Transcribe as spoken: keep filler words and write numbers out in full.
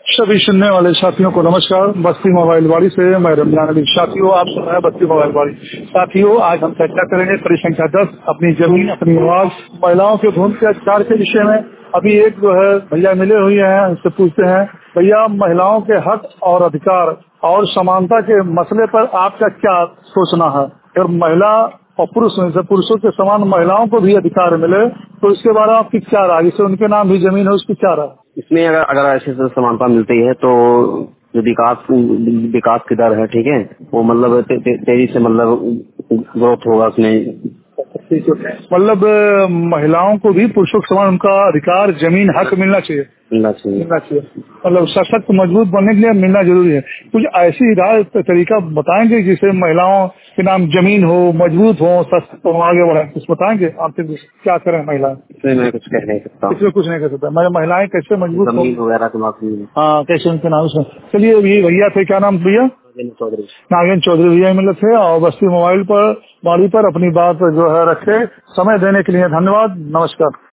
सभी सुनने वाले साथियों को नमस्कार। बस्ती मोबाइल वाड़ी से मैं रमजान अली। साथियों, आप सुन रहे हैं बस्ती मोबाइल वाड़ी। साथियों, आज हम चर्चा करेंगे परिसंख्या दस, अपनी जमीन अपनी आवाज, महिलाओं के भूमि के अधिकार के विषय में। अभी एक जो है भैया मिले हुए हैं, उनसे पूछते हैं, भैया महिलाओं के हक और अधिकार और समानता के मसले पर आपका क्या सोचना है? अगर महिला और पुरुष में से पुरुषों के समान महिलाओं को भी अधिकार मिले तो इसके बारे में आपकी क्या राय? जिससे उनके नाम भी जमीन है, उसकी क्या राय? इसमें अगर अगर ऐसे से समानता मिलती है तो जो विकास विकास की दर है, ठीक है, वो मतलब ते, ते, तेजी से मतलब ग्रोथ होगा उसमें। मतलब महिलाओं को भी पुरुषों के समान उनका अधिकार, जमीन, हक मिलना चाहिए मिलना चाहिए मिलना चाहिए मतलब सशक्त मजबूत बनने के लिए मिलना जरूरी है। कुछ ऐसी राय तरीका बताएंगे जिससे महिलाओं के नाम जमीन हो, मजबूत हो, सशक्त हो, आगे बढ़े? कुछ बताएंगे आप क्या करें महिलाएं? इसमें मैं कुछ कह नहीं सकता, इसमें कुछ नहीं कर सकता। मैं महिलाएं कैसे मजबूत हो, जमीन वगैरह तो बाकी। हाँ, कैसे उनके नाम उसमें। चलिए, ये भैया थे, क्या नाम भैया? चौधरी नागेंद्र चौधरी भैया मिले थे और बस्ती मोबाइल पर वाड़ी पर अपनी बात जो है रखे। समय देने के लिए धन्यवाद। नमस्कार।